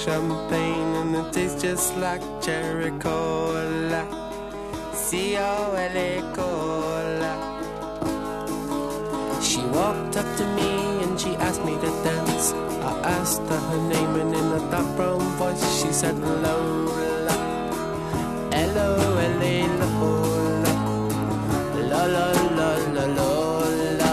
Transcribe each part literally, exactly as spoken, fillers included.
champagne and it tastes just like cherry cola. C O L A cola. She walked up to me and she asked me to dance. I asked her her name and in a dark brown voice she said Lola. L O L A Lola. La la la la Lola.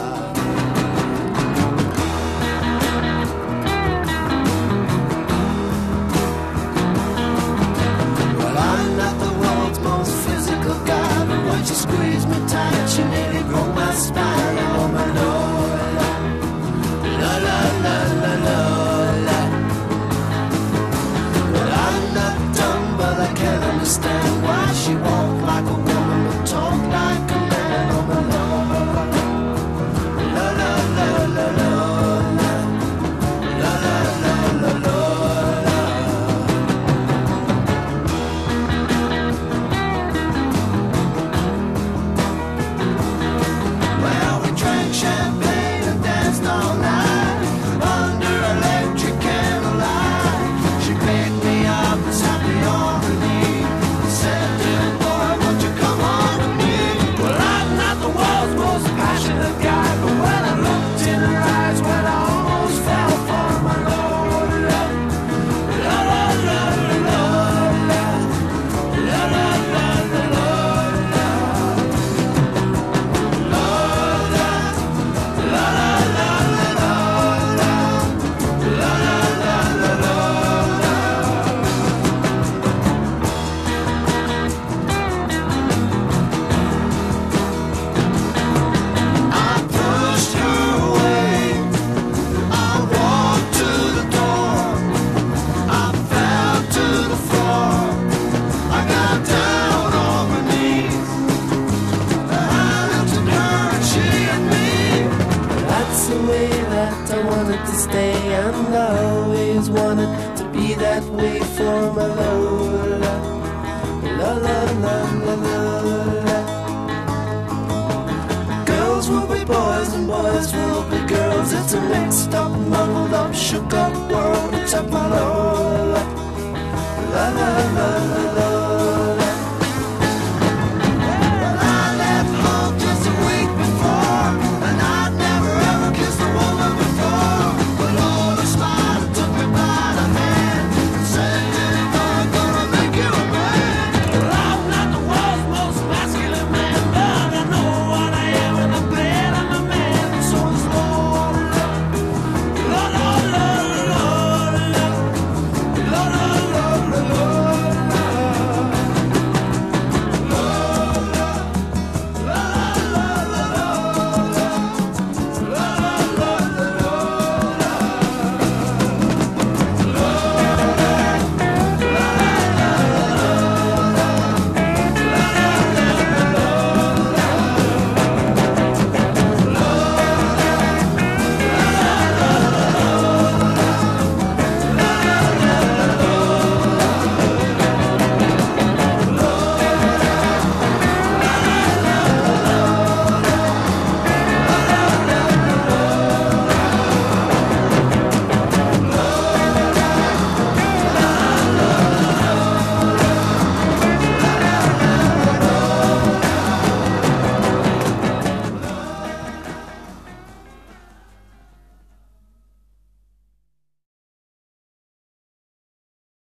Well, I'm not the world's most physical guy, but when she squeezed me tight, she nearly broke my spine. Oh my Lola, la la la la Lola. Well, I'm not dumb, but I can't understand why she walked like a woman but talk like a man. Oh my Lola, la la la la Lola, la la la la Lola. Well, we drank champagne and danced all night under electric candlelight. She picked me up and sat me on her knee and said, "Little boy, won't you come on to me?" Well, I'm not the world's most passionate guy, but when I looked in her eyes, well, I almost fell for my Lola. La la la la Lola, la la la la Lola, Lola, la la la la Lola, la la la la Lola. I pushed her away. I walked to the door. I fell to the floor. I got down on my knees. I looked at her and she at me. That's the way that I wanted to stay, and I always wanted to be that way for my Lola. La la la la Lola. Girls will be boys and boys will be girls. It's a mixed up, muddled up, shook up world except my Lola. La la la la la.